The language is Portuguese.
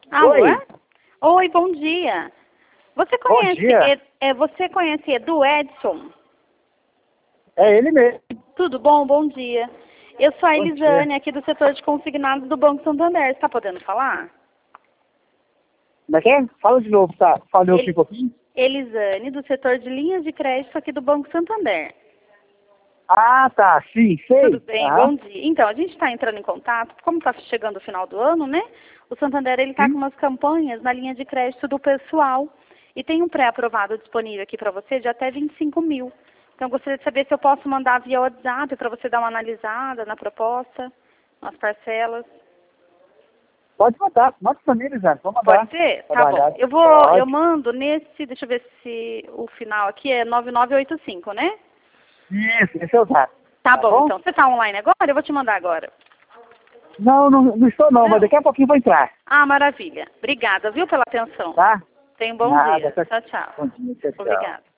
Alô? Oi. Oi, bom dia. Você Bom conhece, dia. você conhece Edu Edson? É ele mesmo. Tudo bom? Bom dia. Eu sou a Bom Elisane, dia. aqui do setor de consignados do Banco Santander. Você está podendo falar? Como é que é? Fala de novo, tá? Falou aqui um pouquinho. Elisane, do setor de linhas de crédito aqui do Banco Santander. Ah, tá. Sim, sei. Tudo bem, Aham. bom dia. Então, a gente está entrando em contato, como está chegando o final do ano, né? O Santander ele está com Sim. umas campanhas na linha de crédito do pessoal e tem um pré-aprovado disponível aqui para você de até 25 mil. Então, eu gostaria de saber se eu posso mandar via WhatsApp para você dar uma analisada na proposta, nas parcelas. Pode mandar. Manda pra mim, Elisane. Vamos mandar. Pode ser? Pra Tá dar uma bom. olhada. Eu Pode. mando nesse, deixa eu ver se o final aqui é 9985, né? Isso, esse é o zap. Tá Tá bom, bom? então. Você está online agora? Eu vou te mandar agora. Não estou não, mas Não? daqui a pouquinho vou entrar. Ah, maravilha. Obrigada, viu, pela atenção. Tá? Tenha um bom Nada. dia. Tchau, tchau. Bom dia, tchau, tchau. Obrigada.